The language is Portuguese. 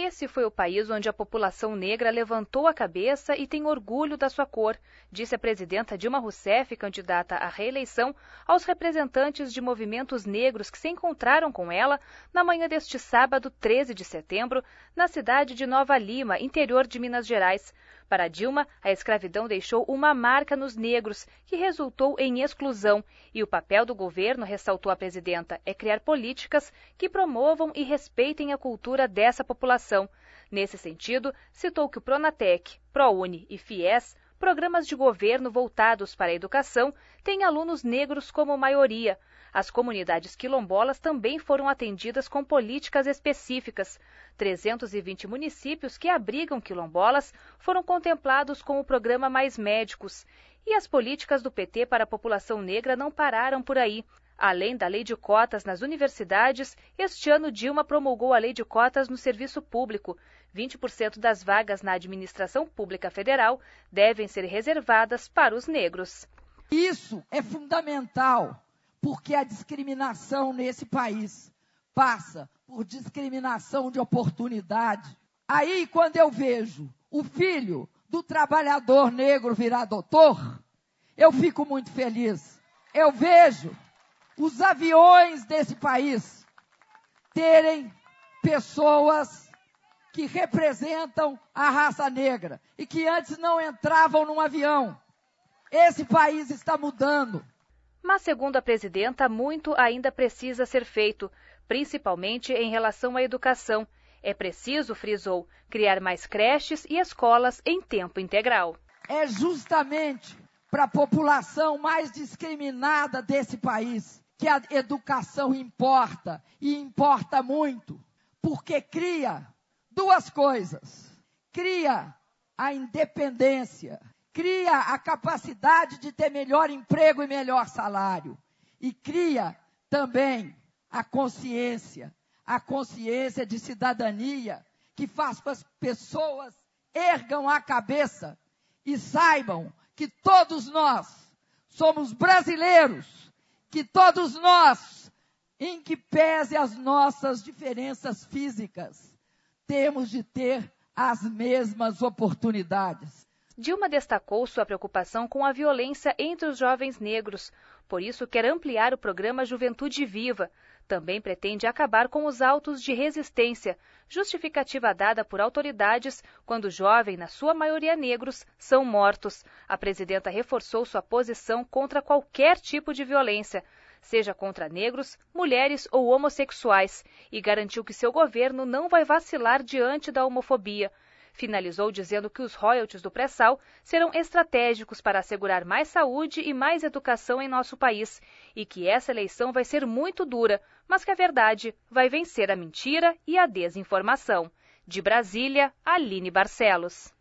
Esse foi o país onde a população negra levantou a cabeça e tem orgulho da sua cor, disse a presidenta Dilma Rousseff, candidata à reeleição, aos representantes de movimentos negros que se encontraram com ela na manhã deste sábado, 13 de setembro, na cidade de Nova Lima, interior de Minas Gerais. Para Dilma, a escravidão deixou uma marca nos negros, que resultou em exclusão, e o papel do governo, ressaltou a presidenta, é criar políticas que promovam e respeitem a cultura dessa população. Nesse sentido, citou que o Pronatec, ProUni e FIES, programas de governo voltados para a educação, têm alunos negros como maioria. As comunidades quilombolas também foram atendidas com políticas específicas. 320 municípios que abrigam quilombolas foram contemplados com o programa Mais Médicos. E as políticas do PT para a população negra não pararam por aí. Além da lei de cotas nas universidades, este ano Dilma promulgou a lei de cotas no serviço público. 20% das vagas na administração pública federal devem ser reservadas para os negros. Isso é fundamental, porque a discriminação nesse país passa por discriminação de oportunidade. Aí, quando eu vejo o filho do trabalhador negro virar doutor, eu fico muito feliz. Eu vejo os aviões desse país terem pessoas que representam a raça negra e que antes não entravam num avião. Esse país está mudando. Mas, segundo a presidenta, muito ainda precisa ser feito, principalmente em relação à educação. É preciso, frisou, criar mais creches e escolas em tempo integral. É justamente para a população mais discriminada desse país que a educação importa, e importa muito, porque cria duas coisas. Cria a independência, cria a capacidade de ter melhor emprego e melhor salário. E cria também a consciência de cidadania, que faz com que as pessoas ergam a cabeça e saibam que todos nós somos brasileiros, que todos nós, em que pese as nossas diferenças físicas, temos de ter as mesmas oportunidades. Dilma destacou sua preocupação com a violência entre os jovens negros. Por isso, quer ampliar o programa Juventude Viva. Também pretende acabar com os autos de resistência, justificativa dada por autoridades quando jovens, na sua maioria negros, são mortos. A presidenta reforçou sua posição contra qualquer tipo de violência, seja contra negros, mulheres ou homossexuais, e garantiu que seu governo não vai vacilar diante da homofobia. Finalizou dizendo que os royalties do pré-sal serão estratégicos para assegurar mais saúde e mais educação em nosso país, e que essa eleição vai ser muito dura, mas que a verdade vai vencer a mentira e a desinformação. De Brasília, Aline Barcelos.